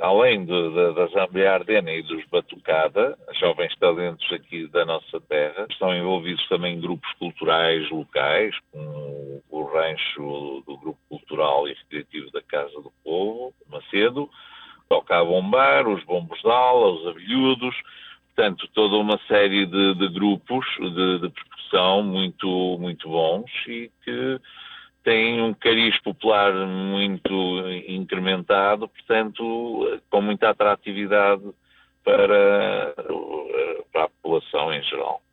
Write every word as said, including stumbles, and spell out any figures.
além de, de, da Zambia Ardena e dos Batucada, jovens talentos aqui da nossa terra, estão envolvidos também em grupos culturais locais, como o rancho do Grupo Cultural e Recreativo da Casa do Povo, Macedo, toca a bombar, os bombos de ala, os abelhudos, portanto, toda uma série de, de grupos de, de percussão muito, muito bons e que têm um cariz popular muito incrementado, portanto, com muita atratividade para, para a população em geral.